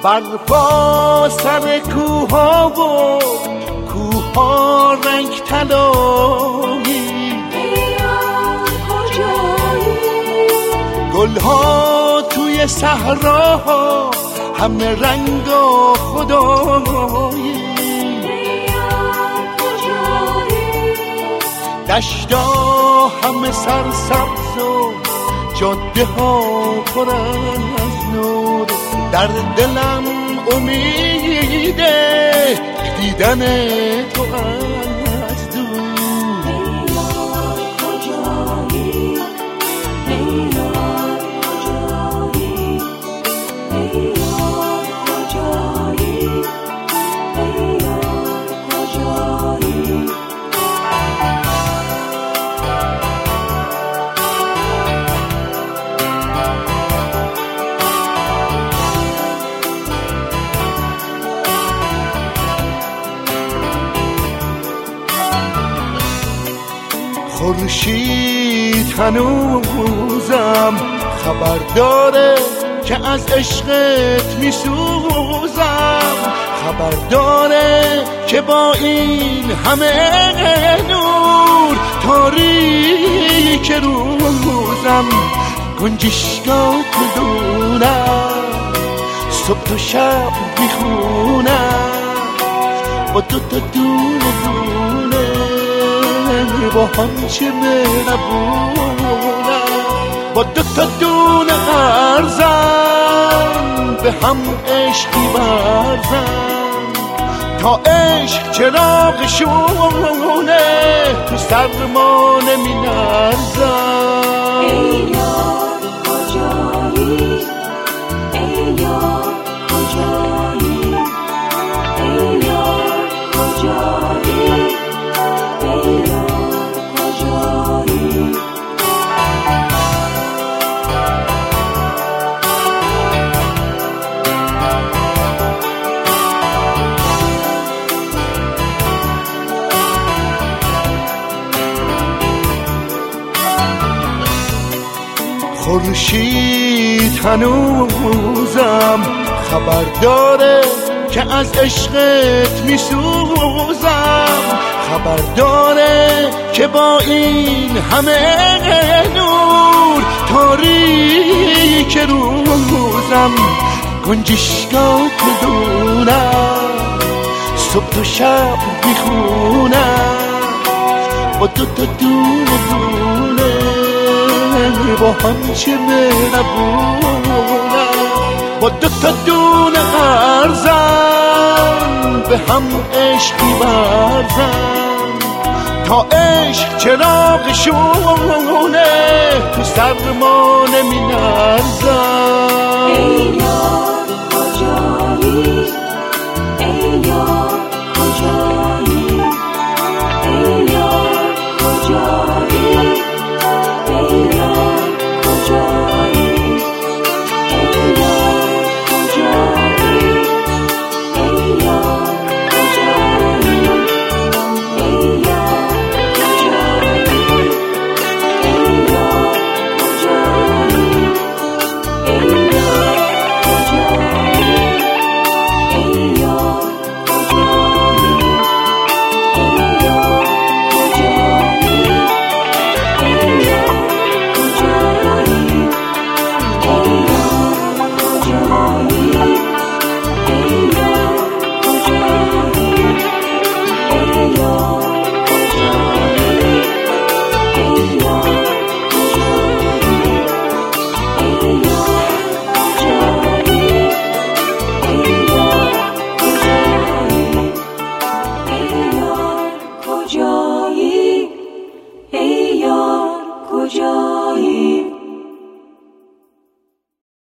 برپا سر کوها و کوها رنگ طلایی، گلها توی صحراها همه رنگ و خدایی، دشتا همه سرسبز و جاده ها پر از نور، در دلم امیده دیدن تو از دور. خورشید هنوزم خبر داره که از عشقت میسوزم، خبر داره که با این همه نور تاریک روزم، گنجشگاه میدونم صبح و شب میخونم با دو تا دونه دونه با هم چه مهربونم، با دو تا دونه ارزم به هم عشقی ورزم، تا عشق چراغشونه تو سرما نمی نرزم. ای یار کجایی، ای یار کجایی، ای یار کجایی، ای یار کجایی. خورشید هنوزم خبر داره که از عشقت میسوزم، خبر داره که با این همه نور تاریک روزم، گنجشگاه میدونم صبح و شب میخونم با دو تا دونه دونه با هم چه مهربونم، با دو تا دونه ارزم به هم عشقی ورزم، تا عشق چراغشونه تو سرما نمی نرزم. ای یار کجایی، ای یار کجایی، ای یار کجایی، ای یار کجایی، ای یار کجایی، ای یار کجایی، ای یار کجایی، ای یار کجایی، ای یار کجایی، ای یار کجایی، ای یار کجایی.